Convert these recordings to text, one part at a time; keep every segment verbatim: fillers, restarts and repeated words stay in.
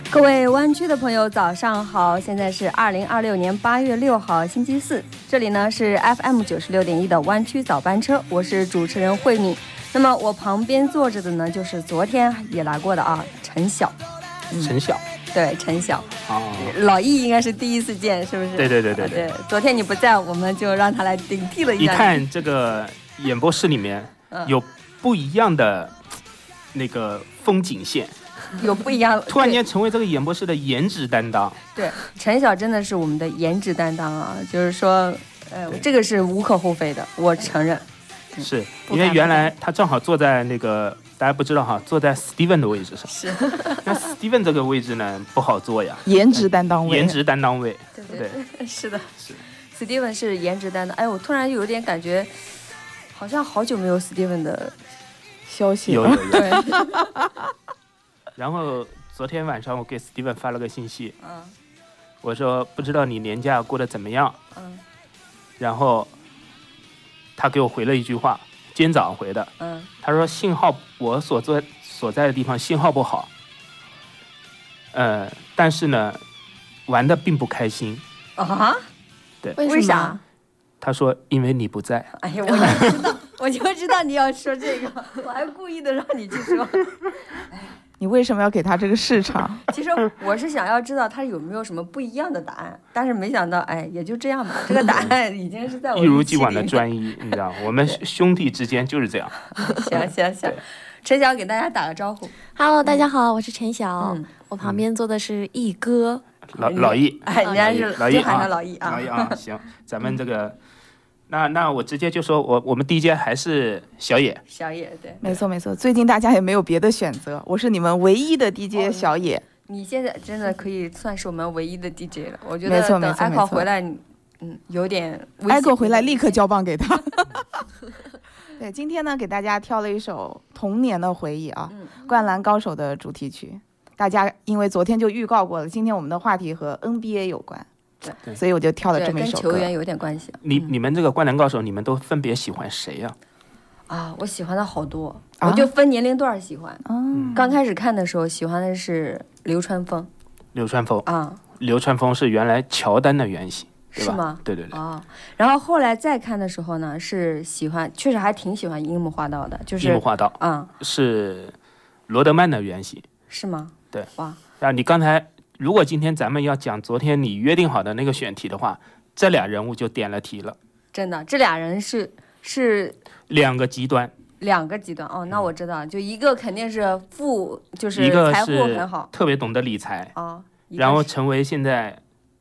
各位湾区的朋友早上好，现在是二零二六年八月六号星期四，这里呢是 F M 九十六点一的湾区早班车，我是主持人慧敏。那么我旁边坐着的呢就是昨天也来过的啊陈晓。 陈晓、 嗯、对陈晓、 哦、 老易应该是第一次见是不是？ 对对对对对, 对昨天你不在，我们就让他来顶替了一下。 一看这个演播室里面有不一样的那个风景线， 有不一样， 突然间成为这个演播室的颜值担当。 对，陈晓真的是我们的颜值担当啊，就是说呃，这个是无可厚非的，我承认。 是因为原来他正好坐在那个大家不知道哈，坐在 Steven 的位置上。 是， 那 Steven 这个位置呢不好坐呀， 颜值担当位， 颜值担当位。 对对对，对是的， 是。 Steven 是颜值担当。哎，我突然有点感觉，好像好久没有 Steven 的消息了。有有有。 对。 然后昨天晚上我给 Steven 发了个信息， 嗯， 我说不知道你年假过得怎么样， 嗯， 然后他给我回了一句话，今天早上回的， 嗯， 他说信号我所在所在的地方信号不好，呃，但是呢，玩的并不开心啊， 对， 为啥？ 他说因为你不在。 哎呀，我就知道，我就知道你要说这个，我还故意的让你去说。 你为什么要给他这个市场？ 其实我是想要知道他有没有什么不一样的答案，但是没想到，哎，也就这样吧。这个答案已经是在我一如既往的专一，你知道，我们兄弟之间就是这样。 行行行，陈晓给大家打个招呼。 Hello， 大家好，我是陈晓、 嗯， 我旁边坐的是易哥， 老老易， 哎，人家是老易， 就喊他老易啊， 老易啊，行，咱们这个。那那我直接就说我我们 D J 还是小野， 小野对， 没错没错，最近大家也没有别的选择，我是你们唯一的 D J 小野、哦。 你现在真的可以算是我们唯一的 D J 了，我觉得等 Echo 回来，嗯，有点 Echo 回来立刻交棒给他。对，今天呢给大家挑了一首童年的回忆啊，嗯《灌篮高手》的主题曲，大家因为昨天就预告过了，今天我们的话题和 N B A 有关。对，所以我就挑了这么一首歌， 跟球员有点关系。 你你们这个灌篮高手，你们都分别喜欢谁呀、 啊？啊，我喜欢的好多，啊、我就分年龄段喜欢。 嗯， 刚开始看的时候喜欢的是流川枫。 流川枫啊， 流川枫是原来乔丹的原型，对吧？ 是吗？ 对对对。 啊，然后后来再看的时候呢，是喜欢，确实还挺喜欢樱木花道的，就是樱木花道啊， 是罗德曼的原型， 是吗？ 对， 哇， 啊，你刚才。如果今天咱们要讲昨天你约定好的那个选题的话，这俩人物就点了题了。 真的，这俩人是是两个极端， 两个极端哦。那我知道，就一个肯定是富，就是财富很好， 特别懂得理财啊、哦， 然后成为现在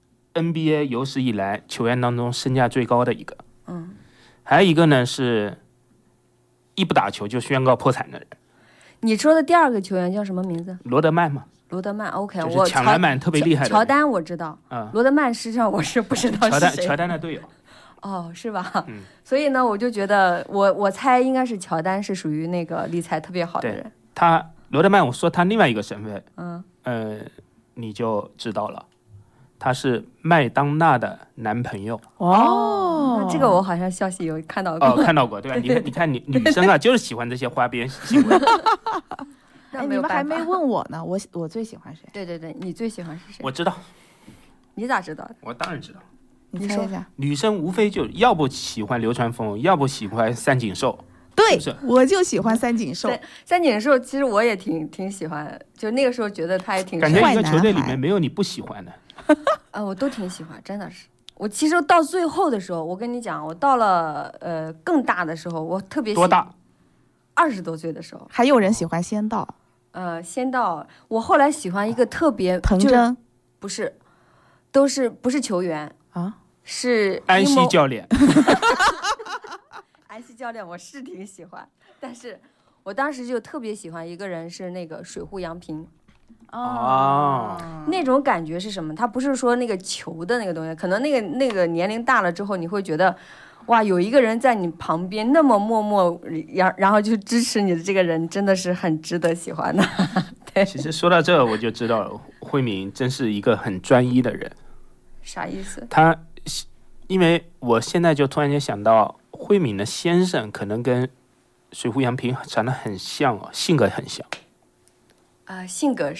N B A 有史以来球员当中身价最高的一个。 嗯， 还有一个呢是一不打球就宣告破产的人。 你说的第二个球员叫什么名字？ 罗德曼嘛。 罗德曼 ，OK， 我抢篮板特别厉害的。 乔丹我知道， 嗯， 罗德曼实际上我是不知道是谁。 乔丹，乔丹的队友。 哦，是吧？ 嗯。 所以呢，我就觉得我我猜应该是乔丹是属于那个理财特别好的人。 他罗德曼，我说他另外一个身份， 嗯， 呃，你就知道了，他是麦当娜的男朋友。 哦， 那这个我好像消息有看到过。 哦，看到过对吧？你看，你看，你女生啊，就是喜欢这些花边新闻。 哎，你们还没问我呢，我我最喜欢谁？ 对对对，你最喜欢是谁？ 我知道。 你咋知道的？ 我当然知道。 你猜一下。 女生无非就要不喜欢流川枫，要不喜欢三井寿。 对， 是是我就喜欢三井寿。 三井寿其实我也挺挺喜欢，就那个时候觉得他也挺感觉一个球队里面没有你不喜欢的。 啊，我都挺喜欢，真的是。我其实到最后的时候，我跟你讲，我到了呃更大的时候，我特别喜多大？ 二十多岁的时候， 还有人喜欢仙道。 呃，仙道，我后来喜欢一个特别藤真， 不是，都是不是球员啊， 是安西教练。 安西教练我是挺喜欢，但是我当时就特别喜欢一个人，是那个水户洋平。 哦， 那种感觉是什么？他不是说那个球的那个东西，可能那个那个年龄大了之后，你会觉得，哇，有一个人在你旁边那么默默，然然后就支持你的这个人，真的是很值得喜欢的。对， 其实说到这，我就知道慧敏真是一个很专一的人。 啥意思？ 他，因为我现在就突然间想到，慧敏的先生可能跟水户洋平长得很像哦，性格很像。 啊、呃，性格是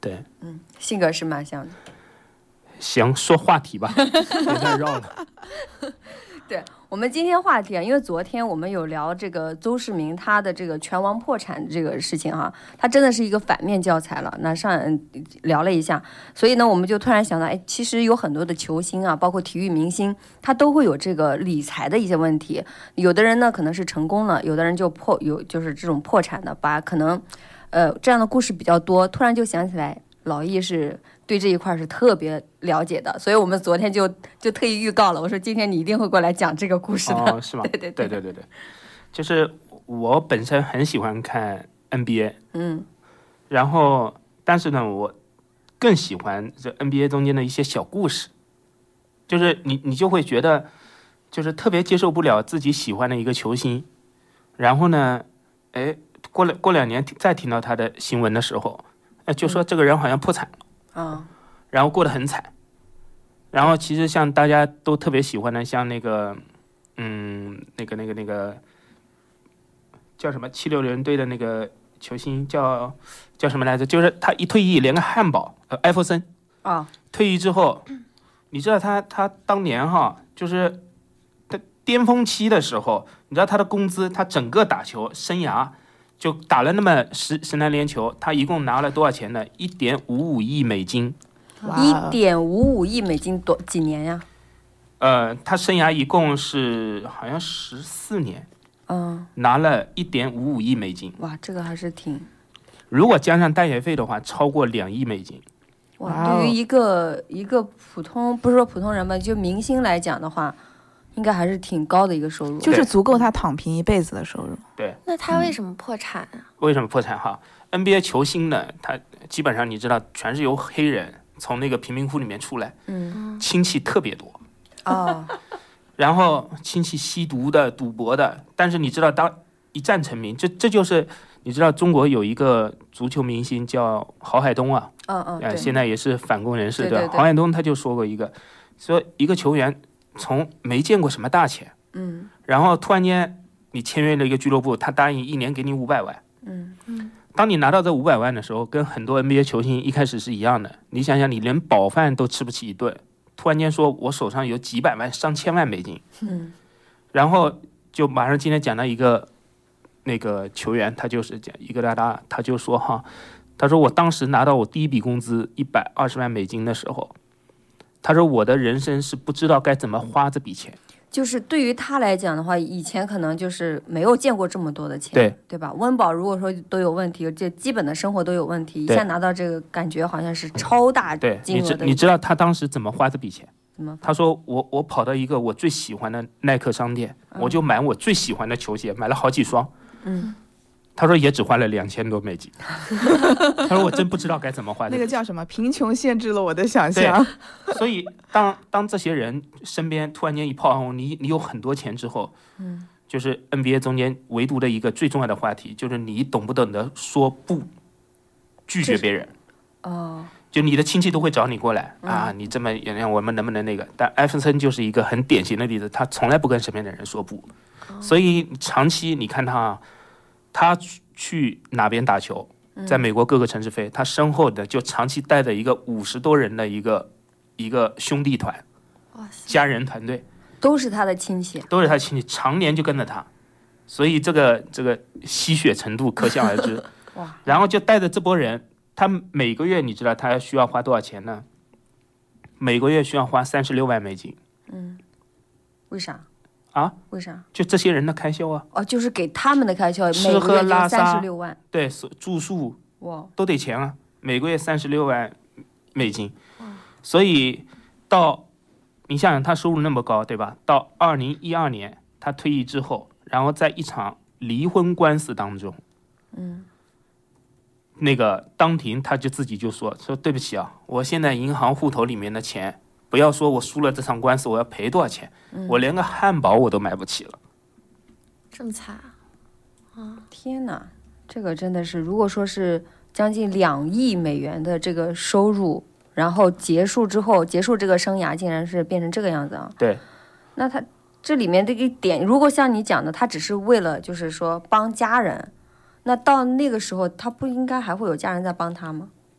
对， 嗯，性格是蛮像的。 行，说话题吧，别再绕了。 对，我们今天话题啊，因为昨天我们有聊这个邹市明他的这个拳王破产这个事情哈、啊，他真的是一个反面教材了。那上聊了一下，所以呢，我们就突然想到，哎，其实有很多的球星啊，包括体育明星，他都会有这个理财的一些问题。有的人呢可能是成功了，有的人就破有就是这种破产的，把可能呃这样的故事比较多。突然就想起来，老易是对这一块是特别了解的，所以我们昨天就就特意预告了，我说今天你一定会过来讲这个故事的。 哦，是吗？ 对对对对对对，就是我本身很喜欢看 N B A， 嗯， 然后但是呢，我更喜欢这 N B A 中间的一些小故事，就是你你就会觉得，就是特别接受不了自己喜欢的一个球星，然后呢，哎，过了过两年再听到他的新闻的时候，哎，就说这个人好像破产了。 啊， 然后过得很惨，然后其实像大家都特别喜欢的，像那个，嗯，那个那个那个叫什么七六人队的那个球星叫叫什么来着？就是他一退役，连个汉堡，呃，艾弗森啊， 退役之后，你知道他他当年哈，就是他巅峰期的时候，你知道他的工资，他整个打球生涯。就打了那么十十来年球，他一共拿了多少钱呢？一点五五亿美金， 一点五五亿美金多几年呀？ 呃，他生涯一共是好像十四年， 嗯， 拿了一点五五亿美金。 哇，这个还是挺…… 如果加上代言费的话，超过两亿美金。 哇，对于一个一个普通不是说普通人吧，就明星来讲的话。应该还是挺高的一个收入， 就是足够他躺平一辈子的收入。 对， 那他为什么破产啊？ 为什么破产哈 ？N B A 球星呢，他基本上你知道，全是由黑人从那个贫民窟里面出来， 嗯， 亲戚特别多哦， 然后亲戚吸毒的、赌博的，但是你知道，当一战成名，这这就是你知道，中国有一个足球明星叫郝海东啊， 嗯嗯， 呃，现在也是反共人士， 对对对郝海东他就说过一个，说一个球员。从没见过什么大钱， 嗯， 然后突然间你签约了一个俱乐部，他答应一年给你五百万， 嗯嗯， 当你拿到这五百万的时候，跟很多 N B A 球星一开始是一样的。你想想，你连饱饭都吃不起一顿，突然间说我手上有几百万、上千万美金， 嗯， 然后就马上今天讲到一个那个球员，他就是讲伊戈达达，他就说哈，他说我当时拿到我第一笔工资一百二十万美金的时候。他说：“我的人生是不知道该怎么花这笔钱， 就是对于他来讲的话，以前可能就是没有见过这么多的钱， 对对吧？温饱如果说都有问题，这基本的生活都有问题，一下拿到这个感觉好像是超大金额的。 对，你知你知道他当时怎么花这笔钱？ 怎么？ 他说我我跑到一个我最喜欢的耐克商店，嗯、我就买我最喜欢的球鞋，买了好几双。 嗯。” 他说也只花了两千多美金。他说我真不知道该怎么花。 那个叫什么？贫穷限制了我的想象。 所以当当这些人身边突然间一炮红，你你有很多钱之后， 嗯， 就是 N B A 中间唯独的一个最重要的话题，就是你懂不懂得说不，拒绝别人。 哦。 就你的亲戚都会找你过来、嗯、啊，你这么原谅我们能不能那个？但艾弗森就是一个很典型的例子，他从来不跟身边的人说不，哦、所以长期你看他。他去哪边打球，在美国各个城市飞，嗯、他身后的就长期带着一个五十多人的一个一个兄弟团，家人团队， 都是他的亲戚， 都是他亲戚，常年就跟着他，所以这个这个吸血程度可想而知。 哇！ 然后就带着这波人，他每个月你知道他需要花多少钱呢？每个月需要花三十六万美金。 嗯，为啥？ 啊？ 为啥？ 就这些人的开销啊！ 哦，就是给他们的开销， 吃喝拉撒三十六万， 对，住宿哇都得钱啊，每个月三十六万美金。所以到你想想，他收入那么高，对吧？到二零一二年他退役之后，然后在一场离婚官司当中， 嗯， 那个当庭他就自己就说说对不起啊，我现在银行户头里面的钱。不要说我输了这场官司我要赔多少钱、嗯、我连个汉堡我都买不起了。 这么惨啊！天哪，这个真的是，如果说是将近两亿美元的这个收入，然后结束之后结束这个生涯竟然是变成这个样子啊！ 对， 那他这里面这个点，如果像你讲的他只是为了就是说帮家人，那到那个时候他不应该还会有家人在帮他吗？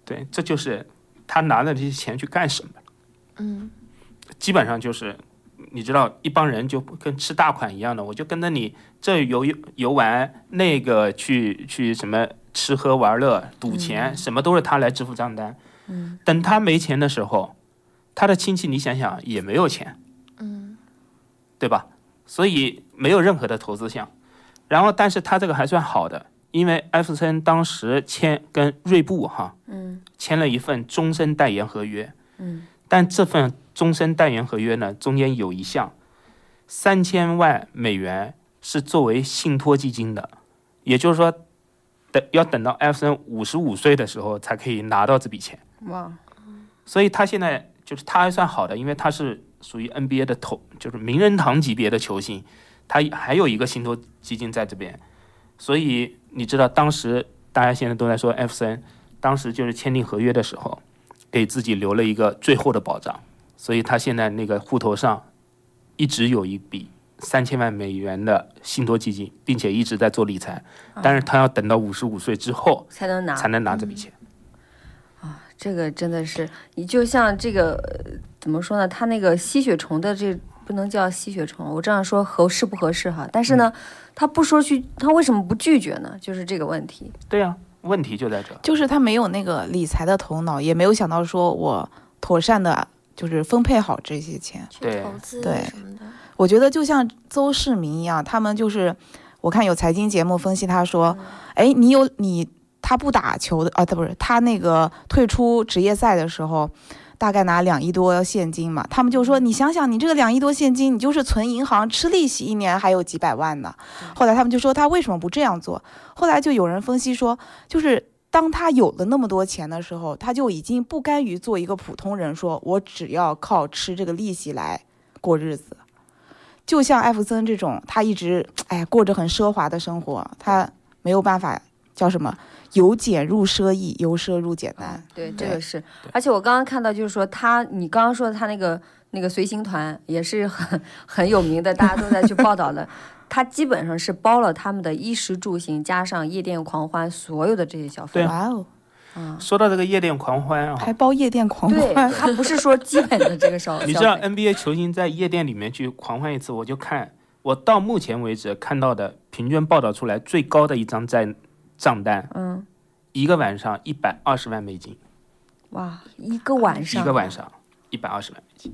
对，这就是他拿的这些钱去干什么？ 嗯， 基本上就是你知道，一帮人就跟吃大款一样的，我就跟着你这游游玩，那个去去什么吃喝玩乐、赌钱，嗯、什么都是他来支付账单。 嗯， 等他没钱的时候，他的亲戚你想想也没有钱， 嗯， 对吧？所以没有任何的投资项。然后，但是他这个还算好的，因为艾弗森当时签跟锐步哈， 嗯， 签了一份终身代言合约， 嗯， 但这份终身代言合约呢，中间有一项三千万美元是作为信托基金的，也就是说，等要等到艾弗森五十五岁的时候才可以拿到这笔钱。 哇， 所以他现在就是他还算好的，因为他是属于 N B A 的头，就是名人堂级别的球星，他还有一个信托基金在这边，所以你知道当时大家现在都在说艾弗森，当时就是签订合约的时候，给自己留了一个最后的保障，所以他现在那个户头上一直有一笔三千万美元的信托基金，并且一直在做理财，但是他要等到五十五岁之后才能拿才能拿这笔钱。 啊，这个真的是，你就像这个、呃、怎么说呢？他那个吸血虫的这不能叫吸血虫，我这样说合适不合适哈？但是呢，嗯、他不说去，他为什么不拒绝呢？就是这个问题。 对呀、啊，问题就在这， 就是他没有那个理财的头脑，也没有想到说我妥善的，就是分配好这些钱， 去投资什么的。 我觉得就像邹市明一样，他们就是我看有财经节目分析，他说，哎、嗯，你有你。他不打球的啊，他不是他那个退出职业赛的时候，大概拿两亿多现金嘛。他们就说，你想想，你这个两亿多现金，你就是存银行吃利息，一年还有几百万呢。后来他们就说他为什么不这样做？后来就有人分析说，就是当他有了那么多钱的时候，他就已经不甘于做一个普通人，说我只要靠吃这个利息来过日子。就像艾弗森这种，他一直哎过着很奢华的生活，他没有办法叫什么？由俭入奢易，由奢入俭难。 嗯、对，这个是。而且我刚刚看到，就是说他，你刚刚说的他那个那个随行团也是很很有名的，大家都在去报道的。他基本上是包了他们的衣食住行，加上夜店狂欢所有的这些消费。 哇哦！ 啊， 说到这个夜店狂欢啊， 还包夜店狂欢。 对，他不是说基本的这个消费。 你知道 N B A 球星在夜店里面去狂欢一次，我就看我到目前为止看到的平均报道出来最高的一张在。账单， 嗯， 一个晚上一百二十万美金， 哇，一个晚上， 一个晚上一百二十万美金，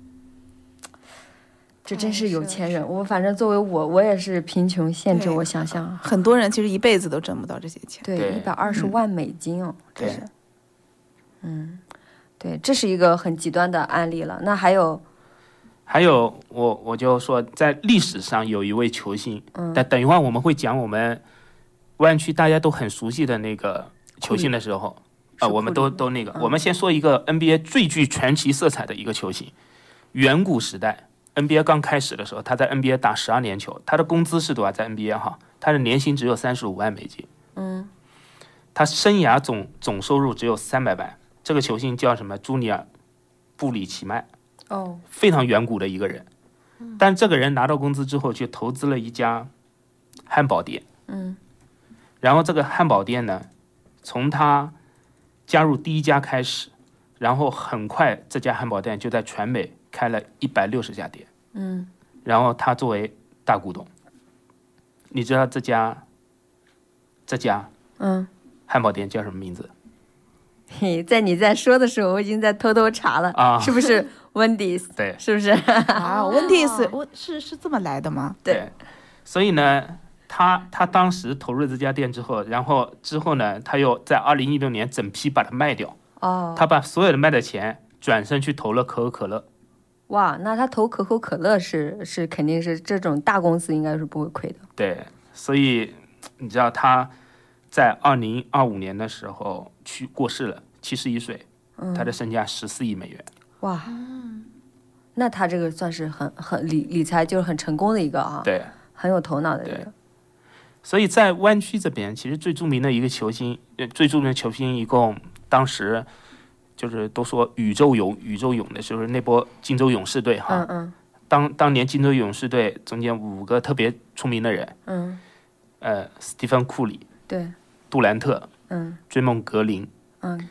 这真是有钱人。我反正作为我，我也是贫穷限制我想象， 很多人其实一辈子都挣不到这些钱。 对，一百二十万美金哦， 嗯、 这是，嗯，对，这是一个很极端的案例了。那还有， 还有，我我就说，在历史上有一位球星， 嗯， 但等一会儿我们会讲我们。湾区大家都很熟悉的那个球星的时候，啊、呃，我们都都那个、嗯。我们先说一个 N B A 最具传奇色彩的一个球星。远古时代 ，N B A 刚开始的时候，他在 N B A 打十二年球，他的工资是多少？在 N B A 哈，他的年薪只有三十五万美金。 嗯， 他生涯总总收入只有三百万。这个球星叫什么？朱尼尔·布里奇曼。 哦， 非常远古的一个人。但这个人拿到工资之后，去投资了一家汉堡店。 嗯。 然后这个汉堡店呢，从他加入第一家开始，然后很快这家汉堡店就在全美开了一百六十家店。 嗯， 然后他作为大股东，你知道这家这家嗯汉堡店叫什么名字？ 嘿，在你在说的时候，我已经在偷偷查了啊， 是不是 Wendy's？ 对， 是不是？ 啊 ，Wendy's， 我是是这么来的吗？ 对，对所以呢。他他当时投入这家店之后，然后之后呢，他又在二零一六年整批把它卖掉。 哦， 他把所有的卖的钱转身去投了可口可乐。 哇，那他投可口可乐是是肯定是这种大公司应该是不会亏的。 对，所以你知道他在二零二五年的时候去过世了，七十一岁， 嗯， 他的身价十四亿美元。 哇，那他这个算是很很理理财就是很成功的一个啊， 对， 很有头脑的一个。 所以在湾区这边，其实最著名的一个球星，最著名的球星一共当时就是都说宇宙勇，宇宙勇的就是那波金州勇士队哈。 嗯嗯。 当当年金州勇士队中间五个特别出名的人， 嗯， 呃，斯蒂芬库里， 对， 杜兰特， 嗯， 追梦格林， 嗯，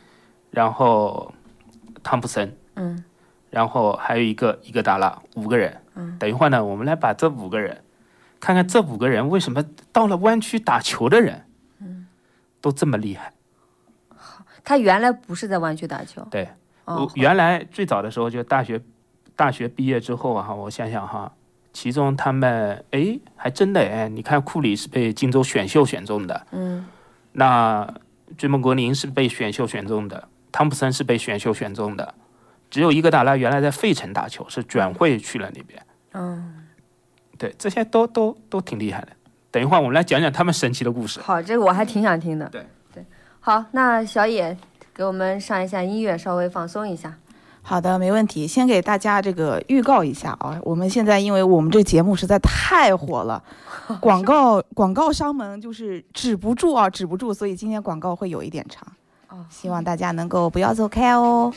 然后汤普森， 嗯， 然后还有一个伊戈达拉，五个人。 嗯， 等一会儿呢，我们来把这五个人，看看这五个人为什么到了湾区打球的人，嗯，都这么厉害。 他原来不是在湾区打球。 对， 哦我，原来最早的时候就大学，大学毕业之后啊，我想想哈，其中他们哎还真的哎，你看库里是被金州选秀选中的， 嗯， 那追梦国宁是被选秀选中的，汤普森是被选秀选中的，只有伊戈达拉原来在费城打球，是转会去了那边。 嗯， 对，这些都都都挺厉害的。等一会儿我们来讲讲他们神奇的故事。 好，这个我还挺想听的。 对对，好，那小野给我们上一下音乐，稍微放松一下。 好的，没问题。先给大家这个预告一下啊，我们现在因为我们这个节目实在太火了，广告广告商们就是止不住啊，止不住，所以今天广告会有一点长。 哦， 希望大家能够不要走开哦。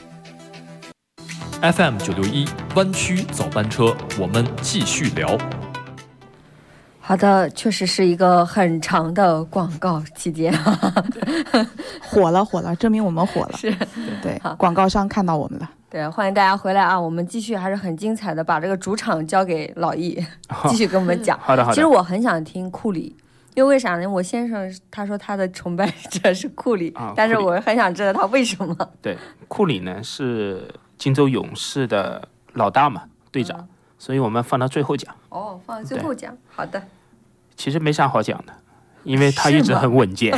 F M 九六一湾区早班车，我们继续聊。 好的，确实是一个很长的广告期间。 火了火了，证明我们火了。 是， 对好， 广告商看到我们了。 对，欢迎大家回来啊！我们继续还是很精彩的，把这个主场交给老易，继续跟我们讲。 好的好的。 其实我很想听库里，因为为啥呢？我先生他说他的崇拜者是库里， 啊、 但是我很想知道他为什么。 对，库里呢是金州勇士的老大嘛，队长，嗯、所以我们放到最后讲。 哦，放到最后讲。好的。 其实没啥好讲的，因为他一直很稳健。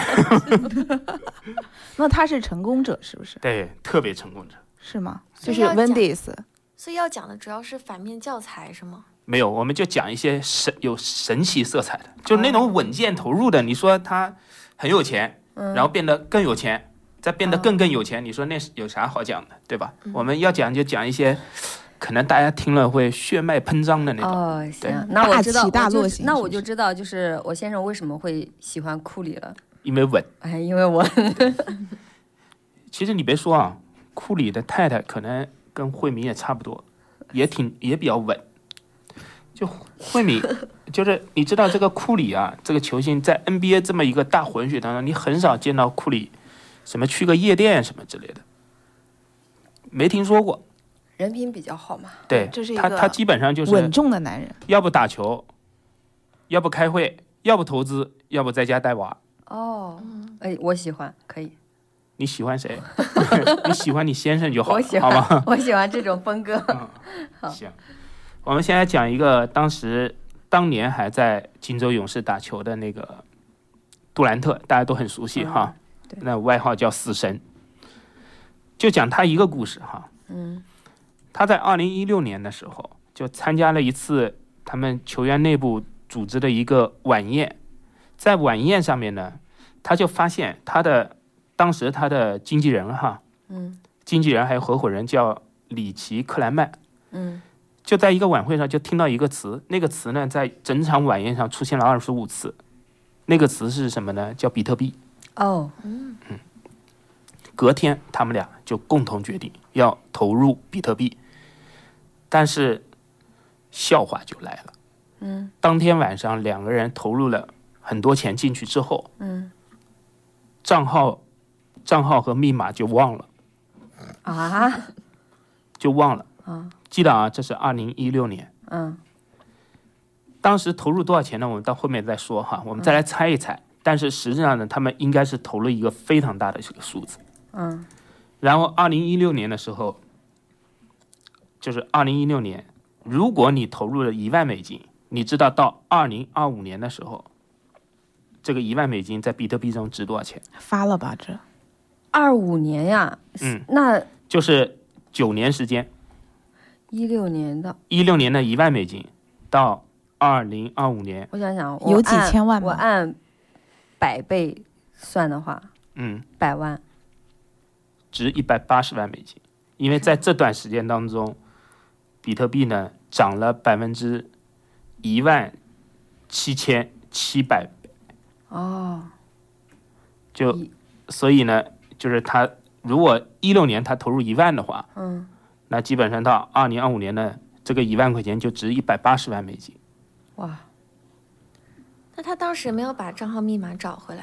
那他是成功者是不是？ 对，特别成功者。 是吗？就是 Wendy's。 所以要讲的主要是反面教材是吗？ 没有，我们就讲一些神有神奇色彩的，就那种稳健投入的。你说他很有钱， 嗯、 然后变得更有钱，再变得更更有钱，嗯、你说那有啥好讲的，对吧？嗯、我们要讲就讲一些。可能大家听了会血脉喷张的那种。 哦，行，那我知道， 大落型， 那我就知道，就是我先生为什么会喜欢库里了。 因为稳。 哎，因为稳。 其实你别说啊，库里的太太可能跟慧敏也差不多，也挺也比较稳。就慧敏，就是你知道这个库里啊，这个球星在 N B A 这么一个大混血当中，你很少见到库里什么去个夜店什么之类的，没听说过。 人品比较好嘛， 对， 这是一个他他基本上就是稳重的男人， 要不打球，要不开会，要不投资，要不在家带娃。 哦，哎，我喜欢，可以。 你喜欢谁？你喜欢你先生就好了， 我喜欢， 好吗？ 我喜欢这种风格。 嗯、好，行。我们先来讲一个当时当年还在金州勇士打球的那个杜兰特，大家都很熟悉、嗯、哈，那外号叫死神。就讲他一个故事哈。 嗯。 他在二零一六年的时候就参加了一次他们球员内部组织的一个晚宴，在晚宴上面呢，他就发现他的当时他的经纪人哈， 嗯， 经纪人还有合伙人叫里奇克兰曼， 嗯， 就在一个晚会上就听到一个词，那个词呢在整场晚宴上出现了二十五次，那个词是什么呢？叫比特币。 哦，嗯嗯，隔天他们俩就共同决定要投入比特币。但是笑话就来了， 嗯， 当天晚上两个人投入了很多钱进去之后， 嗯， 账号账号和密码就忘了啊， 就忘了啊， 记得啊，这是二零一六年， 嗯， 当时投入多少钱呢？我们到后面再说哈，我们再来猜一猜。嗯、但是实际上呢，他们应该是投了一个非常大的这个数字， 嗯， 然后二零一六年的时候。就是二零一六年，如果你投入了一万美金，你知道到二零二五年的时候，这个一万美金在比特币中值多少钱？ 发了吧这？ 二五年呀， 嗯， 那就是九年时间。 一六年的。 一六年的一万美金，到二零二五年， 我想想， 有几千万吗？ 我按百倍算的话， 嗯， 百万， 值一百八十万美金，因为在这段时间当中。比特币呢涨了百分之一万七千七百倍哦， 就所以呢，就是他如果一六年他投入一万的话， 嗯， 那基本上到二零二五年呢，这个一万块钱就值一百八十万美金。 哇， 那他当时没有把账号密码找回来？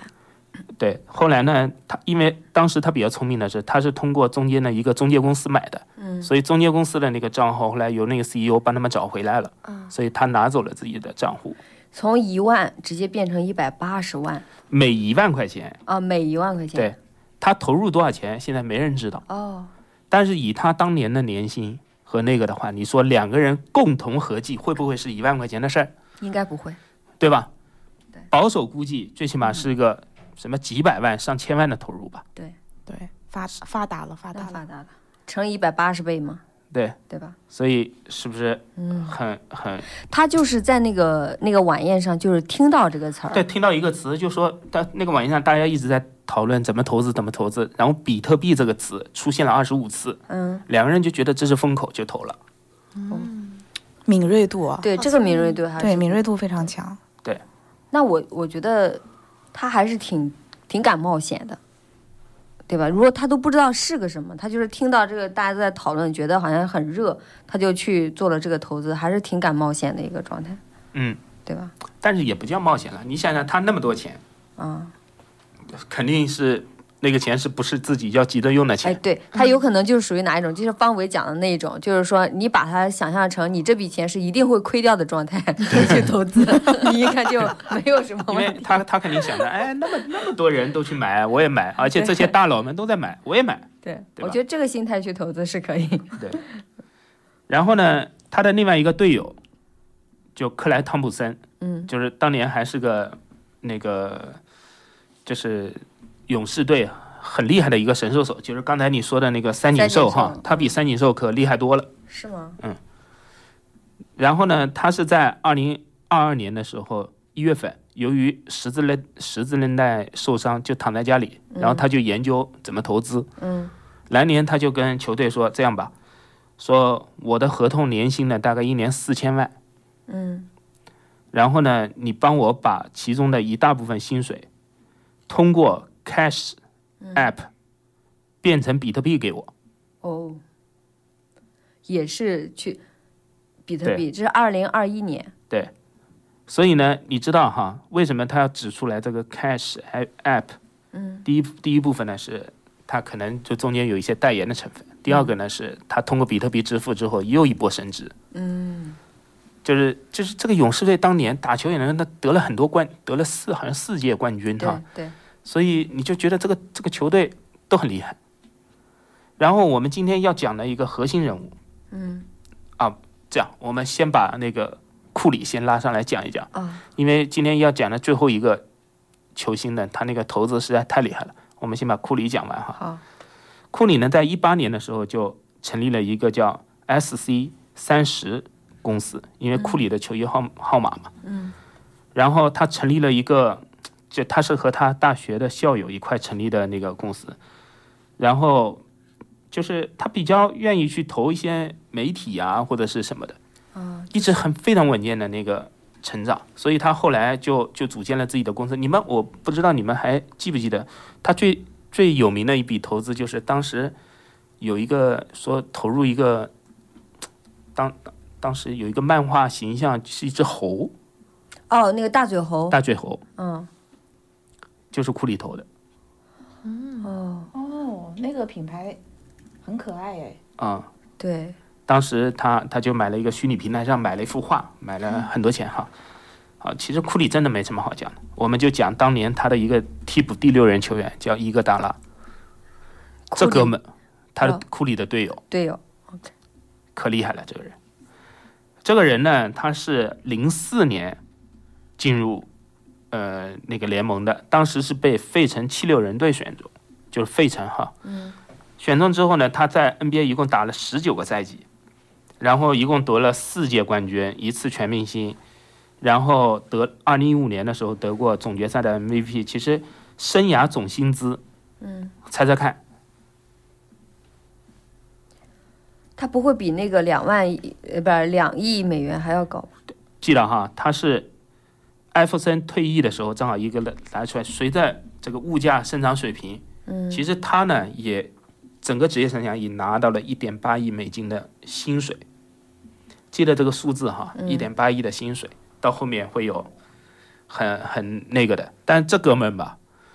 对，后来呢，他因为当时他比较聪明的是，他是通过中间的一个中介公司买的， 嗯， 所以中介公司的那个账号后来由那个 C E O 帮他们找回来了， 嗯， 所以他拿走了自己的账户， 从一万直接变成一百八十万每一万块钱， 啊，每一万块钱。 对，他投入多少钱，现在没人知道。 哦， 但是以他当年的年薪和那个的话，你说两个人共同合计会不会是一万块钱的事儿？ 应该不会。 对吧？ 对， 保守估计最起码是个什么几百万、上千万的投入吧。 对对，发发达了，发达了， 发达了，乘一百八十倍嘛。 对， 对吧？ 所以是不是嗯， 很很？ 他就是在那个那个晚宴上，就是听到这个词儿。 对，听到一个词，就说他那个晚宴上大家一直在讨论怎么投资，怎么投资，然后比特币这个词出现了二十五次， 嗯， 两个人就觉得这是风口，就投了。 嗯，敏锐度啊， 对，这个敏锐度还是对敏锐度非常强。 对， 那我我觉得他还是挺挺敢冒险的，对吧？如果他都不知道是个什么，他就是听到这个大家都在讨论，觉得好像很热，他就去做了这个投资，还是挺敢冒险的一个状态， 嗯， 对吧？ 但是也不叫冒险了，你想想他那么多钱， 啊， 肯定是那个钱是不是自己要急着用的哎， 钱？ 对，他有可能就是属于哪一种，就是方伟讲的那一种，就是说你把它想象成你这笔钱是一定会亏掉的状态去投资，你一看就没有什么因为问题。 他他肯定想着，哎，那么那么多人都去买，我也买，而且这些大佬们都在买，我也买。 对， 对吧我觉得这个心态去投资是可以。 对。然后呢，他的另外一个队友就克莱汤普森， 嗯就是当年还是个那个就是勇士队很厉害的一个神射手，就是刚才你说的那个三井寿三井寿哈，他比三井寿可厉害多了。 是吗？ 然后呢，他是在二零二二年的时候一月份，由于十字韧十字韧带受伤，就躺在家里，然后他就研究怎么投资。 嗯来年他就跟球队说：“这样吧，说我的合同年薪呢大概一年四千万， 嗯然后呢，你帮我把其中的一大部分薪水通过 Cash App 变成比特币给我。 哦，也是去比特币，这是二零二一年。 所以呢，你知道哈，为什么他要指出来这个 Cash App？ 嗯第一第一部分呢是它可能就中间有一些代言的成分，第二个呢是它通过比特币支付之后又一波升值。 嗯就是就是这个勇士队当年打球也能他得了很多冠，得了四好像四届冠军对哈， 对， 所以你就觉得这个这个球队都很厉害。然后我们今天要讲的一个核心人物， 嗯这样我们先把那个库里先拉上来讲一讲， 啊因为今天要讲的最后一个球星呢，他那个投资实在太厉害了。我们先把库里讲完哈。 好， 库里呢，在一八年的时候就成立了一个叫 S C 三十公司，因为库里的球衣号号码嘛。 嗯然后他成立了一个，就他是和他大学的校友一块成立的那个公司，然后就是他比较愿意去投一些媒体啊或者是什么的， 啊一直很非常稳健的那个成长，所以他后来就就组建了自己的公司。你们我不知道你们还记不记得，他最最有名的一笔投资就是当时有一个说投入一个当当时有一个漫画形象是一只猴， 哦，那个大嘴猴。 大嘴猴， 嗯就是库里投的哦， 哦，那个品牌很可爱哎。 啊、 对， 当时他他就买了一个虚拟平台上买了一幅画，买了很多钱哈。好，其实库里真的没什么好讲的，我们就讲当年他的一个替补第六人球员叫伊戈达拉，这哥们他的哦库里的队友队友。 可厉害了，这个人。这个人呢，他是零四年进入呃那个联盟的，当时是被费城七六人队选中，就是费城哈。 嗯选中之后呢，他在 N B A 一共打了十九个赛季，然后一共得了四届冠军，一次全明星，然后得二零一五年的时候得过总决赛的 M V P。其实生涯总薪资， 嗯， 猜猜看， 他不会比那个两万亿呃不是两亿美元还要高吧？ 记得哈，他是艾弗森退役的时候正好一个来出来，随着这个物价生长水平， 嗯其实他呢也整个职业生涯已拿到了一点八亿美金的薪水，记得这个数字哈，一点八亿的薪水，到后面会有很很那个的，但这哥们吧，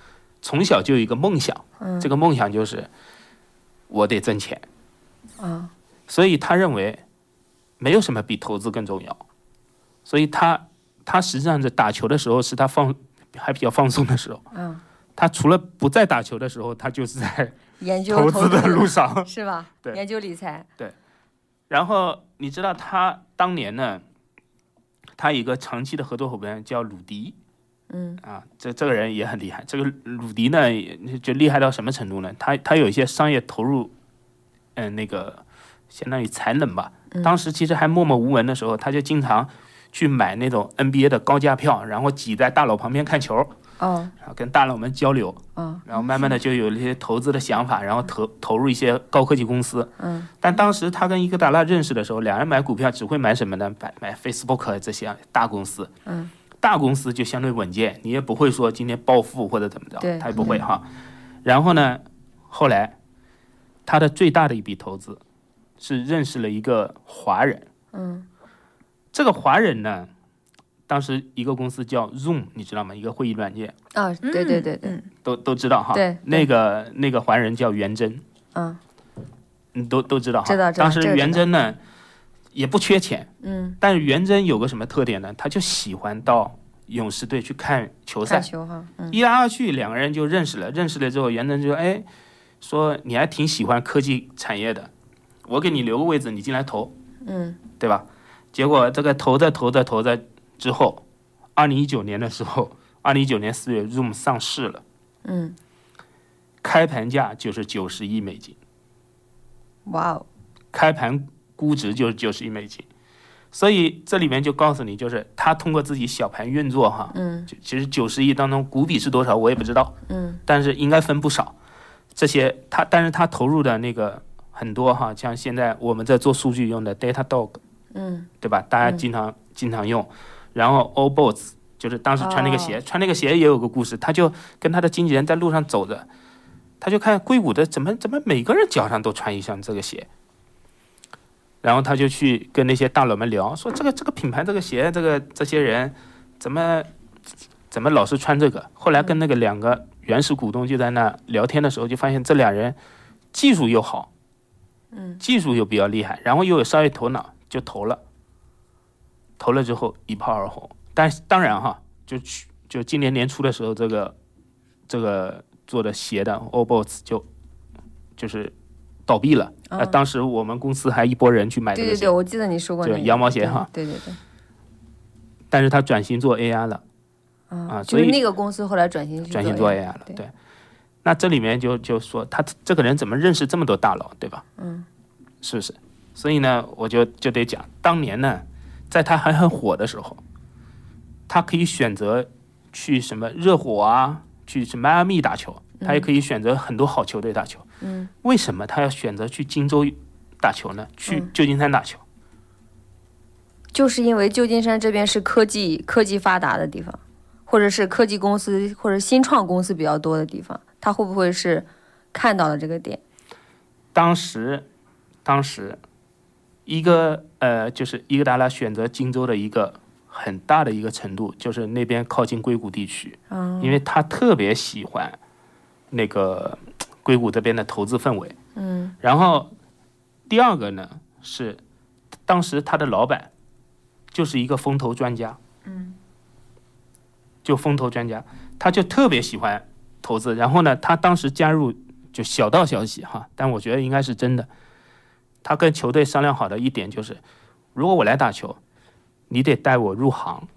从小就有一个梦想， 嗯这个梦想就是我得挣钱， 啊所以他认为没有什么比投资更重要，所以他他实际上在打球的时候是他放还比较放松的时候， 嗯， 他除了不在打球的时候，他就是在研究投资的路上。 是吧？ 对研究理财。 然后你知道他当年呢，他有一个长期的合作伙伴叫鲁迪， 嗯啊，这这个人也很厉害。这个鲁迪呢，就厉害到什么程度呢？他他有一些商业投入，嗯、呃，那个相当于才能吧。当时其实还默默无闻的时候，他就经常去买那种 N B A 的高价票，然后挤在大佬旁边看球， 哦然后跟大佬们交流， 哦然后慢慢的就有了一些投资的想法，然后投投入一些高科技公司。 嗯但当时他跟伊戈达拉认识的时候，两人买股票只会买什么呢？买买 Facebook 这些大公司。 嗯大公司就相对稳健，你也不会说今天暴富或者怎么着， 对他也不会哈。然后呢，后来他的最大的一笔投资是认识了一个华人， 嗯这个华人呢，当时一个公司叫 Zoom， 你知道吗？一个会议软件， 啊，对对对对， 嗯都都知道哈。 对对那个那个华人叫袁真， 嗯嗯，都都知道哈。 知道知道当时这个知道袁真呢也不缺钱， 嗯， 但是袁真有个什么特点呢？他就喜欢到勇士队去看球赛看。球哈，嗯一来二去，两个人就认识了。认识了之后，袁真就说：“哎，说你还挺喜欢科技产业的，我给你留个位置，你进来投， 嗯对吧？”结果这个投着投着投着之后，二零一九年的时候，二零一九年四月 ，Zoom 上市了， 嗯， 开盘价就是九十亿美金， 哇哦， 开盘估值就是九十亿美金。所以这里面就告诉你，就是他通过自己小盘运作哈， 嗯就其实九十亿当中股比是多少我也不知道， 嗯但是应该分不少。这些他，但是他投入的那个很多哈，像现在我们在做数据用的 Datadog， 嗯对吧？大家经常、经常用。然后 All Boats 就是当时穿那个鞋， 哦穿那个鞋也有个故事。他就跟他的经纪人在路上走着，他就看硅谷的怎么怎么每个人脚上都穿一双这个鞋。然后他就去跟那些大佬们聊，说这个这个品牌这个鞋，这个这些人怎么怎么老是穿这个。后来跟那个两个原始股东就在那聊天的时候，就发现这俩人技术又好， 嗯技术又比较厉害，然后又有商业头脑，就投了。投了之后一炮而红，但是当然哈，就去就今年年初的时候，这个这个做的鞋的 All Boats 就就是倒闭了。 哦呃，当时我们公司还一拨人去买这个鞋， 对对对，我记得你说过那个对羊毛鞋哈， 对对对， 但是他转型做 A I 了， 啊啊所以就是那个公司后来转型去转型做做 A I 了。 对对，那这里面就就说他这个人怎么认识这么多大佬，对吧？ 嗯是不是？所以呢，我就就得讲，当年呢，在他还很火的时候，他可以选择去什么热火啊，去什么迈阿密打球，他也可以选择很多好球队打球。 嗯为什么他要选择去金州打球呢？去嗯旧金山打球？ 就是因为旧金山这边是科技科技发达的地方，或者是科技公司或者新创公司比较多的地方，他会不会是看到了这个点？ 当时，当时一个呃，就是伊戈达拉选择金州的一个很大的一个程度，就是那边靠近硅谷地区， 嗯因为他特别喜欢那个硅谷这边的投资氛围。 嗯然后第二个呢是，当时他的老板就是一个风投专家， 嗯就风投专家，他就特别喜欢投资。然后呢，他当时加入就小道消息哈，但我觉得应该是真的。他跟球队商量好的一点就是，如果我来打球，你得带我入行。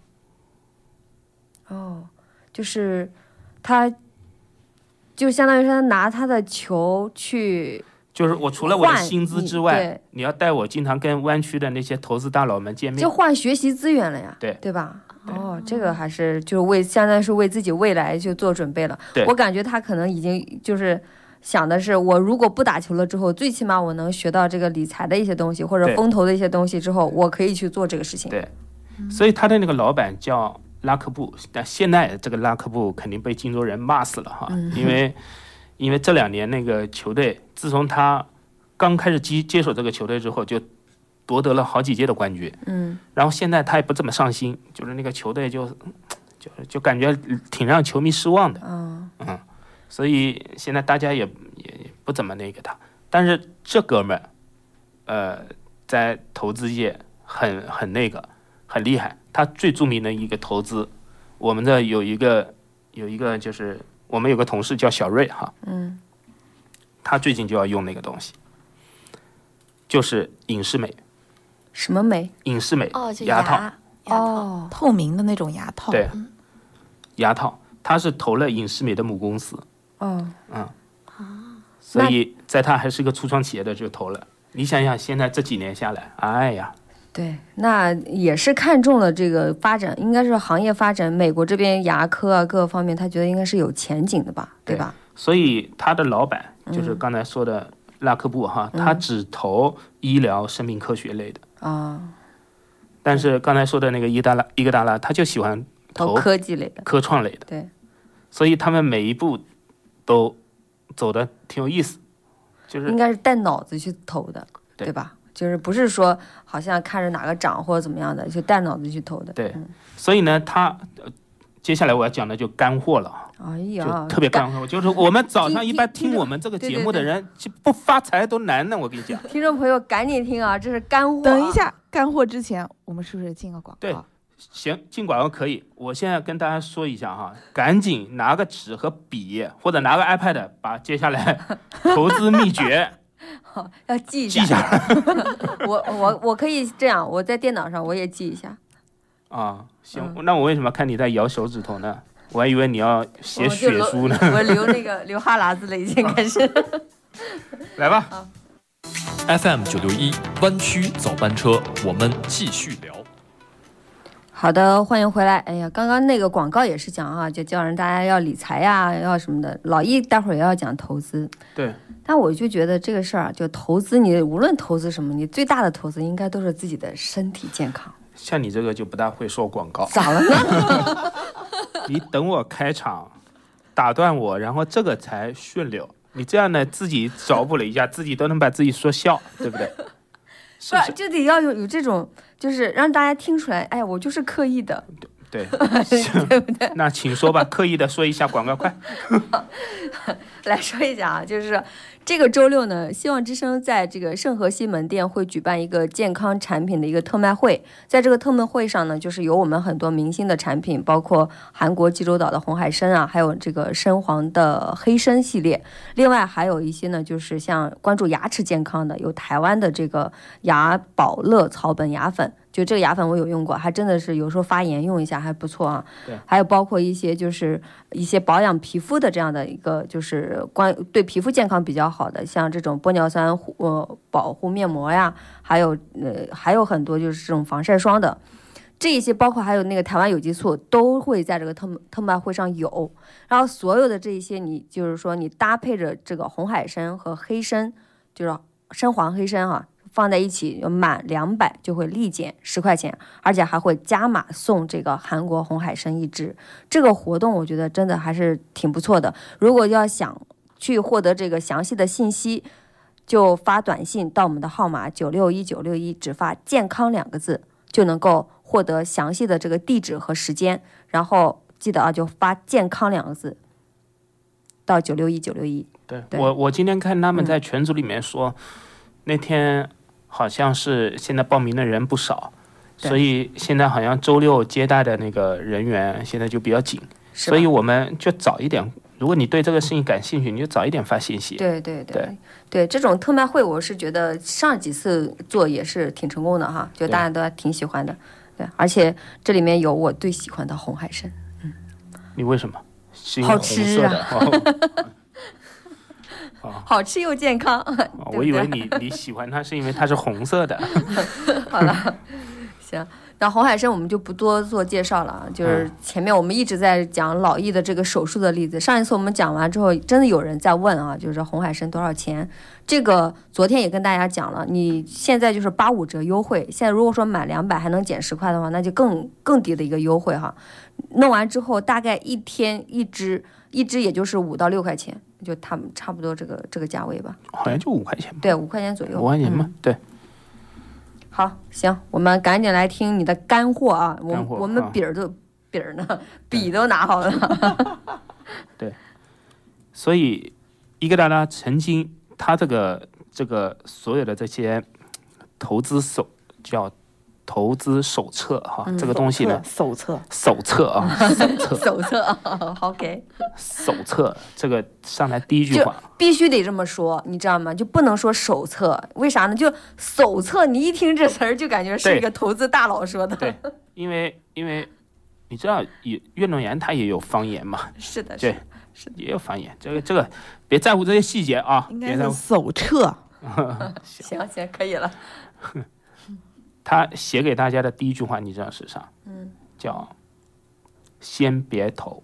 哦，就是他，就相当于是他拿他的球去就是我除了我的换薪资之你外对， 你要带我经常跟湾区的那些投资大佬们见面就。换学习资源了呀， 对对吧？哦，这个还是就为相当于是为自己未来就做准备了。 对我感觉他可能已经就是想的是，我如果不打球了之后，最起码我能学到这个理财的一些东西，或者对风投的一些东西之后，我可以去做这个事情。 对所以他的那个老板叫拉克布，但现在这个拉克布肯定被金州人骂死了哈，因为因为这两年那个球队，自从他刚开始接接手这个球队之后，就夺得了好几届的冠军， 嗯然后现在他也不怎么上心，就是那个球队就就就感觉挺让球迷失望的。 嗯所以现在大家也也不怎么那个他。但是这哥们儿，呃，在投资业很很那个很厉害。他最著名的一个投资，我们这有一个有一个就是我们有个同事叫小瑞哈， 嗯， 他最近就要用那个东西，就是隐适美。 什么美？ 隐适美哦，就牙套。 牙套哦， 透明的那种牙套。 对，牙套，他是投了隐适美的母公司。 哦， 嗯，所以在他还是个初创企业的就投了。你想想，现在这几年下来，哎呀， 对，那也是看中了这个发展，应该是行业发展。美国这边牙科啊各个方面，他觉得应该是有前景的吧，对吧？ 所以他的老板就是刚才说的拉克布哈， 嗯、 他只投医疗、生命科学类的啊。 但是刚才说的那个伊达拉伊格达拉，他就喜欢投科技类的、 科创类的。 对， 所以他们每一步都走的挺有意思，就是应该是带脑子去投的， 对, 对吧？就是不是说好像看着哪个涨或者怎么样的，就带脑子去投的。 对， 嗯、 所以呢，他、呃、接下来我要讲的就干货了。 哎呀， 就特别干货，就是我们早上一般听我们这个节目的人，不发财都难呢。我跟你讲， 听众朋友赶紧听啊，这是干货、啊。 等一下，干货之前，我们是不是进个广告？ 对，行，进广告可以。我现在跟大家说一下哈，赶紧拿个纸和笔，或者拿个 iPad， 把接下来投资秘诀好要记一下。 记下来。 我我我可以这样，我在电脑上我也记一下。 啊，行， 嗯、 那我为什么看你在摇手指头呢？我还以为你要写血书呢。 我流那个流哈喇子了，已经开始。 来吧。 F M 九六一湾区早班车，我们继续聊。 好的，欢迎回来。哎呀，刚刚那个广告也是讲啊，就叫人大家要理财呀、啊，要什么的。老易待会儿也要讲投资。 对。 但我就觉得这个事儿，就投资，你无论投资什么，你最大的投资应该都是自己的身体健康。 像你这个就不大会说广告。 咋了呢？ 你等我开场，打断我，然后这个才顺溜。你这样呢，自己找补了一下，自己都能把自己说笑，对不对？是不是？ 就得要有有这种，就是让大家听出来，哎呀，我就是刻意的。 对， 对不对？ 那请说吧，刻意的说一下广告，快。 来说一下啊，就是这个周六呢，希望之声在这个圣河西门店会举办一个健康产品的一个特卖会。在这个特卖会上呢，就是有我们很多明星的产品，包括韩国济州岛的红海参啊，还有这个参黄的黑参系列。另外还有一些呢，就是像关注牙齿健康的，有台湾的这个牙宝乐草本牙粉。就这个牙粉我有用过，还真的是有时候发炎用一下还不错啊。 对， 还有包括一些就是一些保养皮肤的这样的一个就是关对皮肤健康比较好的，像这种玻尿酸呃保护面膜呀，还有呃还有很多就是这种防晒霜的，这一些包括还有那个台湾有机醋都会在这个特特卖会上有。然后所有的这一些你就是说你搭配着这个红海参和黑参，就是参黄黑参啊。放在一起满两百就会立减十块钱，而且还会加码送这个韩国红海参一支。这个活动我觉得真的还是挺不错的。如果要想去获得这个详细的信息，就发短信到我们的号码九六一九六一，只发健康两个字就能够获得详细的这个地址和时间。然后记得啊，就发健康两个字到九六一九六一。 对，我我今天看他们在群组里面说，嗯、那天。好像是现在报名的人不少，所以现在好像周六接待的那个人员现在就比较紧，所以我们就早一点。如果你对这个事情感兴趣，你就早一点发信息。 对对对对, 对，这种特卖会我是觉得上几次做也是挺成功的哈，就大家都挺喜欢的。对，而且这里面有我最喜欢的红海参。嗯， 你为什么？是因为红色的。 好吃啊。哦、好吃又健康，对对我以为你你喜欢它是因为它是红色的。 好了，行，那红海参我们就不多做介绍了啊。就是前面我们一直在讲老易的这个手术的例子，上一次我们讲完之后，真的有人在问啊，就是红海参多少钱？这个昨天也跟大家讲了，你现在就是八五折优惠，现在如果说买两百还能减十块的话，那就更更低的一个优惠哈。弄完之后大概一天一支，一支也就是五到六块钱。就他们差不多这个这个价位吧， 好像就五块钱吧。 对，五块钱左右。 五块钱嘛、嗯，对。 好，行，我们赶紧来听你的干货啊！ 干货我我们笔儿都笔儿呢，笔都拿好了。 对， 所以伊戈达拉曾经他这个这个所有的这些投资手叫投资手册哈、嗯，这个东西呢， 手册手册啊，手册手册啊 ，OK， 手册这个上来第一句话必须得这么说，你知道吗？就不能说手册，为啥呢？就手册，你一听这词儿就感觉是一个投资大佬说的。 对，因为因为你知道，运动员他也有方言嘛， 是的， 对，是也有方言，这个这个别在乎这些细节啊， 应该是手册。 行行，可以了。 他写给大家的第一句话，你知道是啥？嗯，叫先别投，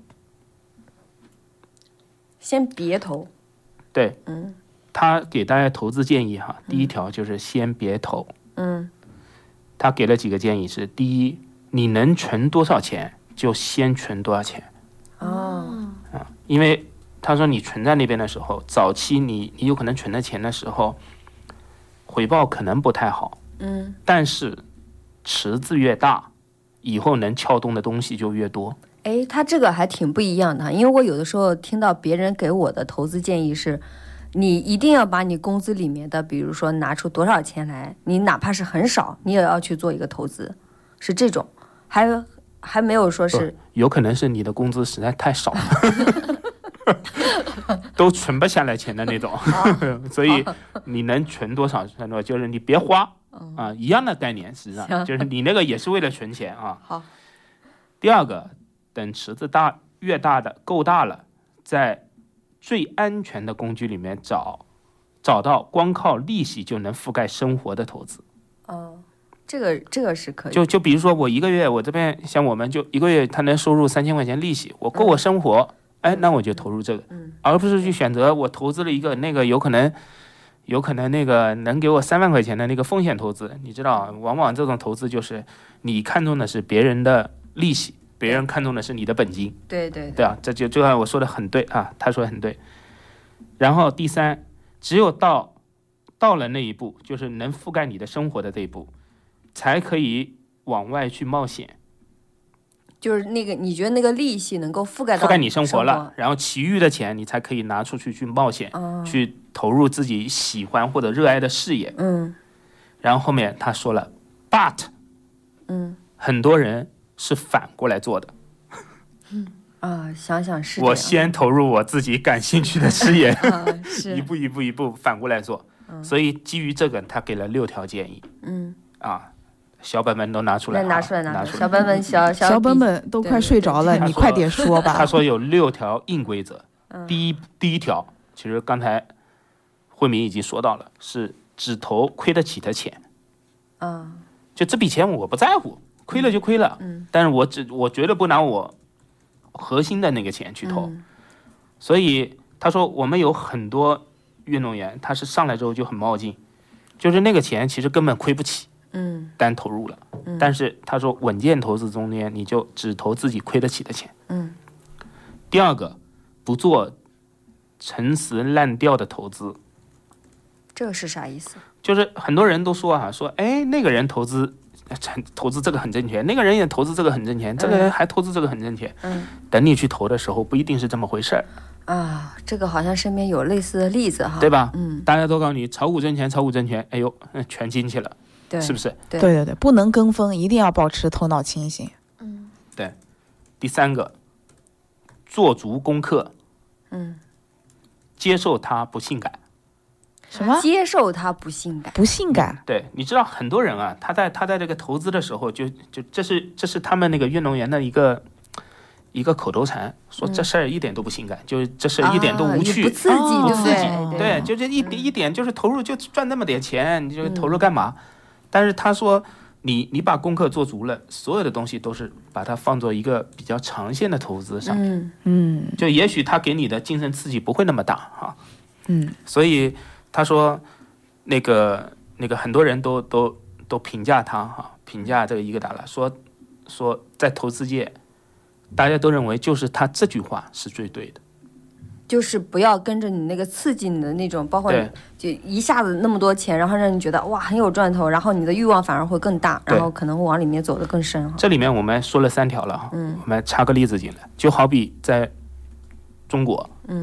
先别投。 对， 嗯， 他给大家投资建议哈，第一条就是先别投。 嗯， 他给了几个建议是：第一，你能存多少钱就先存多少钱。 哦， 啊，因为他说你存在那边的时候，早期你你有可能存的钱的时候，回报可能不太好。 嗯， 但是池子越大，以后能撬动的东西就越多。 哎，他这个还挺不一样的，因为我有的时候听到别人给我的投资建议是，你一定要把你工资里面的，比如说拿出多少钱来，你哪怕是很少，你也要去做一个投资，是这种，还还没有说是， 有可能是你的工资实在太少了。都存不下来钱的那种，所以你能存多少存多少，就是你别花啊，一样的概念，实际上就是你那个也是为了存钱啊。 好。 第二个，等池子大越大的够大了，在最安全的工具里面找找到光靠利息就能覆盖生活的投资。 哦，这个这个是可以。 就就比如说我一个月，我这边像我们就一个月，他能收入三千块钱利息，我够我生活。嗯哎，那我就投入这个， 嗯， 而不是去选择我投资了一个那个有可能，有可能那个能给我三万块钱的那个风险投资。你知道，往往这种投资就是你看中的是别人的利息，别人看中的是你的本金。 对对 对, 对啊，这就就像我说的很对啊，他说的很对。然后第三，只有到到了那一步，就是能覆盖你的生活的这一步，才可以往外去冒险。 就是那个，你觉得那个利息能够覆盖到覆盖你生活活了，然后其余的钱你才可以拿出去去冒险， 哦、 去投入自己喜欢或者热爱的事业。 嗯， 然后后面他说了 ，but， 嗯， 很多人是反过来做的。 嗯啊，想想是我先投入我自己感兴趣的事业， 啊、是一步一步一步反过来做。嗯、所以基于这个，他给了六条建议。 嗯， 啊。小本本都拿出来， 拿出来，拿出来， 小本本，小小小本本都快睡着了，你快点说吧。 他说有六条硬规则， 嗯、 第一第一条，其实刚才慧敏已经说到了，是只投亏得起的钱。 嗯， 就这笔钱我不在乎，亏了就亏了， 嗯， 但是我只我绝对不拿我核心的那个钱去投。 嗯、 所以他说我们有很多运动员，他是上来之后就很冒进，就是那个钱其实根本亏不起。 嗯， 单投入了， 嗯、 但是他说稳健投资中间，你就只投自己亏得起的钱。 嗯， 第二个，不做陈词滥调的投资。 这个是啥意思？ 就是很多人都说啊，说哎那个人投资投资这个很挣钱，那个人也投资这个很挣钱，这个人还投资这个很挣钱。 嗯， 等你去投的时候，不一定是这么回事儿。 啊，这个好像身边有类似的例子哈， 对吧？ 嗯， 大家都告诉你炒股挣钱，炒股挣钱，哎呦，全进去了。 对， 是不是？ 对对对对，不能跟风，一定要保持头脑清醒。 嗯， 对。第三个，做足功课， 嗯， 接受它不性感。 什么？ 接受它不性感？ 不性感？ 对，你知道很多人啊，他在他在这个投资的时候就，就就这是这是他们那个运动员的一个一个口头禅，说这事儿一点都不性感，嗯、就是这事儿一点都无趣， 啊、不刺激， 哦、 对不刺激， 对， 对，就这一点、嗯、一点就是投入就赚那么点钱，你就投入干嘛？ 嗯、 但是他说，你你把功课做足了，所有的东西都是把它放做一个比较长线的投资上面， 嗯嗯， 就也许他给你的精神刺激不会那么大哈， 嗯， 所以他说，那个那个很多人都都都评价他哈，评价这个伊戈达拉，说说在投资界。大家都认为就是他这句话是最对的， 就是不要跟着你那个刺激你的那种，包括你就一下子那么多钱，然后让你觉得哇很有赚头，然后你的欲望反而会更大，然后可能会往里面走得更深。 这里面我们说了三条了， 嗯， 我们插个例子进来，就好比在中国， 嗯，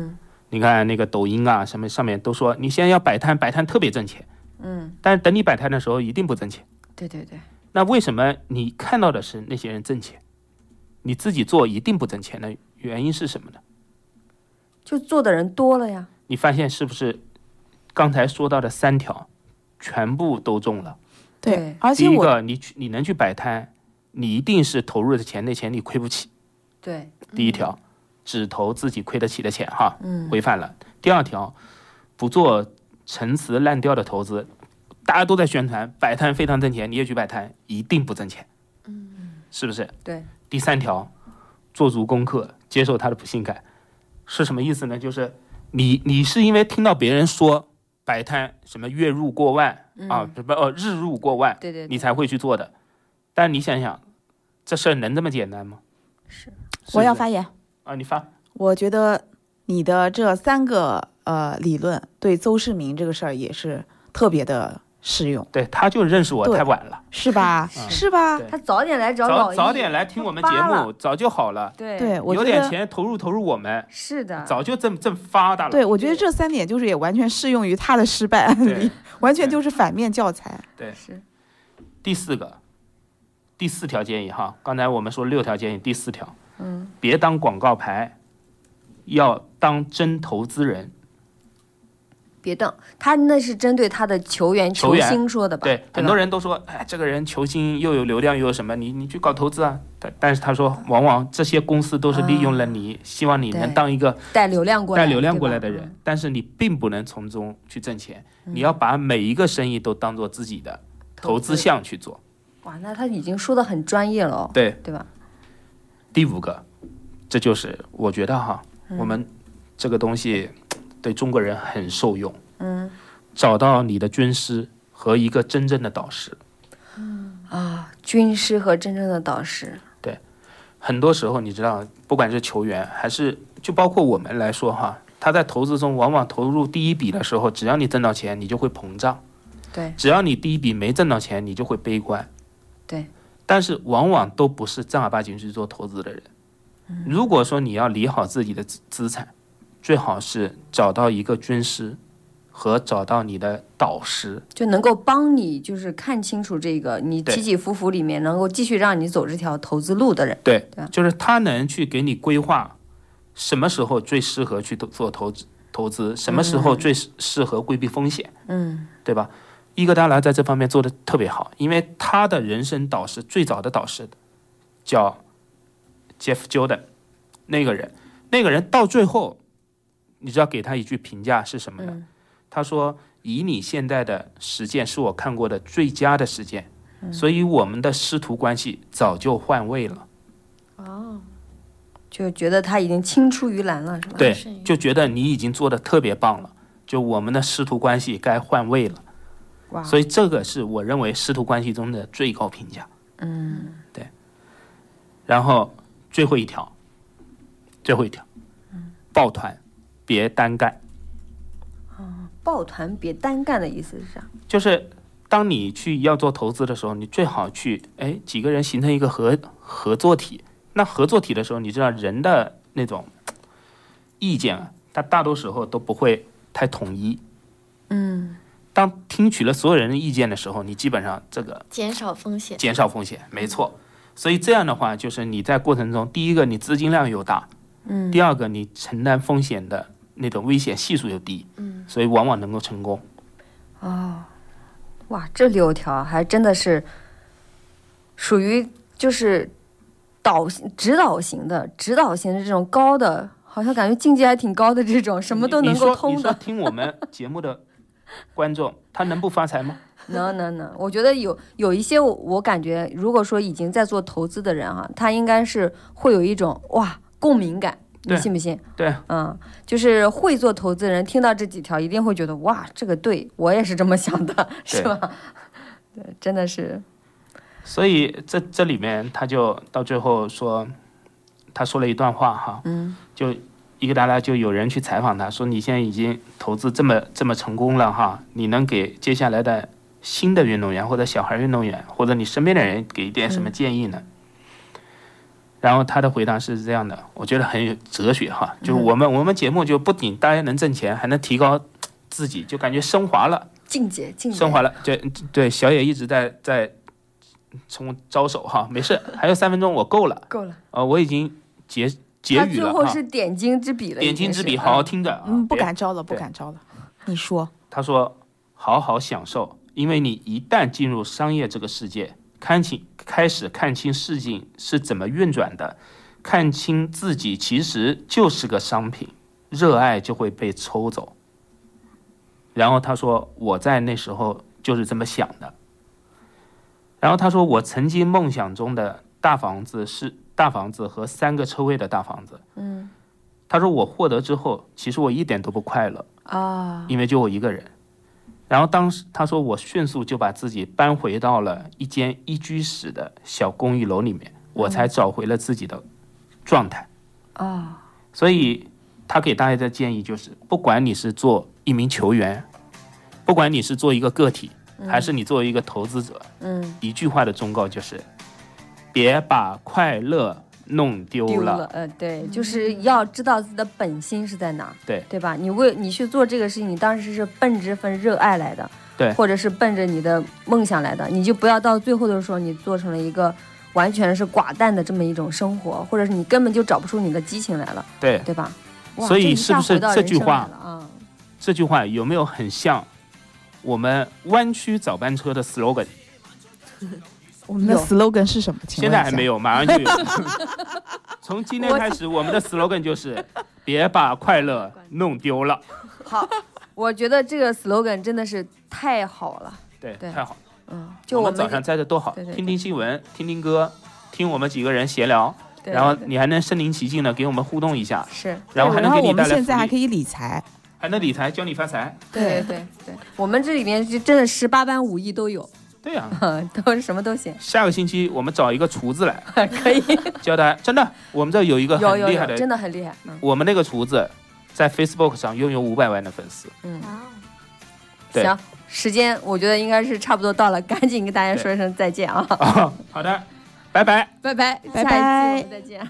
你看那个抖音啊什么上面都说，你现在要摆摊，摆摊特别挣钱， 嗯， 但是等你摆摊的时候一定不挣钱。 对对对， 那为什么你看到的是那些人挣钱，你自己做一定不挣钱的原因是什么呢？ 就做的人多了呀。 你发现是不是刚才说到的三条全部都中了？ 对， 对第一而且我个你去你能去摆摊，你一定是投入的钱，那钱你亏不起。 对， 第一条，只投自己亏得起的钱哈， 嗯， 违反了。第二条，不做陈词滥调的投资，大家都在宣传摆摊非常挣钱，你也去摆摊，一定不挣钱， 嗯， 是不是？ 对， 第三条，做足功课，接受他的不信感，是什么意思呢？就是你你是因为听到别人说摆摊什么月入过万、 嗯、 啊，不不呃日入过万， 对对对， 你才会去做的。但你想想，这事儿能这么简单吗？ 是， 是我要发言啊，你发。 我觉得你的这三个呃理论对邹市明这个事儿也是特别的适用， 对，他就认识我对太晚了， 是吧？ 嗯是吧？ 对他早点来找老易早早点来听我们节发了目，早就好了。 对对，我有觉得点钱投入投入我们， 是的， 早就挣挣发达了。 对，我觉得这三点就是也完全适用于他的失败案对例，完全就是反面教材。 对， 是， 第四个，第四条建议哈，刚才我们说六条建议，第四条， 嗯， 别当广告牌，要当真投资人。 别当他那是针对他的球员球球员星说的吧？ 对， 吧很多人都说，哎，这个人球星又有流量又有什么，你你去搞投资啊。但但是他说，往往这些公司都是利用了你，希望你能对当一个带流量过来， 带流量对吧过来的人， 嗯但是你并不能从中去挣钱，你要把每一个生意都当做自己的投资项去做。 哇，那他已经说的很专业了哦， 对， 对吧？ 第五个，这就是我觉得哈，我们这个东西对中国人很受用。 嗯找到你的军师和一个真正的导师。 啊，军师和真正的导师， 很多时候你知道，不管是球员还是就包括我们来说哈，他在投资中往往投入第一笔的时候，只要你挣到钱，你就会膨胀； 对只要你第一笔没挣到钱，你就会悲观。 对， 但是往往都不是正儿八经去做投资的人。如果说你要理好自己的资资产，最好是找到一个军师和找到你的导师。 就能够帮你就是看清楚这个你对起起伏伏里面能够继续让你走这条投资路的人。 对， 对啊就是他能去给你规划什么时候最适合去做投资，投资什么时候最适适合规避风险， 嗯， 对吧？伊戈达拉在这方面做的特别好，因为他的人生导师最早的导师叫 Jeff Jordan， 那个人，那个人到最后，你知道给他一句评价是什么呢？ 嗯他说：“以你现在的实践是我看过的最佳的实践， 嗯所以我们的师徒关系早就换位了。” 哦，就觉得他已经青出于蓝了，是吧？ 对是， 就觉得你已经做的特别棒了，就我们的师徒关系该换位了。 哇， 所以这个是我认为师徒关系中的最高评价。 嗯， 然后最后一条，最后一条，抱团别单干。 抱团别单干的意思是啥？ 就是当你去要做投资的时候，你最好去哎几个人形成一个合合作体。那合作体的时候，你知道人的那种意见啊，他大多时候都不会太统一。 嗯， 当听取了所有人的意见的时候，你基本上这个减少风险。 减少风险，没错。所以这样的话，就是你在过程中，第一个你资金量又大， 嗯， 第二个你承担风险的那种危险系数又低， 嗯， 所以往往能够成功。 哦，哇，这六条还真的是属于就是导指导型的，指导型的这种高的，好像感觉境界还挺高的这种，什么都能够通你说你说的。 听我们节目的观众，他能不发财吗？ 能能能，我觉得有有一些我我感觉，如果说已经在做投资的人哈，他应该是会有一种哇共鸣感，你对信不信？ 对， 嗯，就是会做投资的人听到这几条，一定会觉得哇，这个对我也是这么想的，是吧？对，真的是， 所以这这里面他就到最后说，他说了一段话哈， 嗯就伊戈达拉就有人去采访他说，你现在已经投资这么这么成功了哈，你能给接下来的新的运动员或者小孩运动员或者你身边的人给一点什么建议呢？ 然后他的回答是这样的，我觉得很有哲学哈，就是我们、嗯、我们节目就不仅大家能挣钱，还能提高自己，就感觉升华了， 境界境界升华了。对对，小野一直在在从招手哈，没事，还有三分钟，我够了， 够了。 呃，我已经结结语了。他最后是点睛之笔了， 点睛之笔，好好听着。 嗯，不敢招了，不敢招了。你说， 他说好好享受，因为你一旦进入商业这个世界。看清，开始看清事情是怎么运转的，看清自己其实就是个商品，热爱就会被抽走。然后他说，我在那时候就是这么想的。然后他说，我曾经梦想中的大房子是大房子和三个车位的大房子。 嗯， 他说我获得之后，其实我一点都不快乐啊， 因为就我一个人。然后当时他说我迅速就把自己搬回到了一间一居室的小公寓楼里面，我才找回了自己的状态啊、哦。 所以他给大家的建议就是，不管你是做一名球员，不管你是做一个个体，还是你作为一个投资者， 嗯， 一句话的忠告就是，别把快乐弄丢了， 丢了呃，对，就是要知道自己的本心是在哪， 对对吧？你为你去做这个事情，你当时是奔着份热爱来的， 对， 或者是奔着你的梦想来的，你就不要到最后的时候，你做成了一个完全是寡淡的这么一种生活，或者是你根本就找不出你的激情来了， 对， 对吧？ 所以是不是这句话啊？ 这句话有没有很像我们湾区早班车的 slogan？ 我们的 slogan 是什么？ 现在还没有，马上就有。从今天开始，我们的 slogan 就是别把快乐弄丢了。 好，我觉得这个 slogan 真的是太好了。 对， 对太好了。 嗯，就我们我们早上在这多好， 对对对听听新闻，听听歌，听我们几个人闲聊， 对对对， 然后你还能身临其境的给我们互动一下， 是， 然后还能给你带来福利。 然后我们现在还可以理财。 还能理财，教你发财。 对对对对，我们这里面就真的十八般武艺都有。 对呀、 啊，都是什么都行。 下个星期我们找一个厨子来， 可以教他。真的，我们这有一个很厉害的， 有有有真的很厉害。嗯、 我们那个厨子在 Facebook 上拥有五百万的粉丝。 嗯， 对行，时间我觉得应该是差不多到了，赶紧跟大家说一声再见啊！ 哦、好的，拜拜， 拜拜， 拜拜， 下一期我们再见。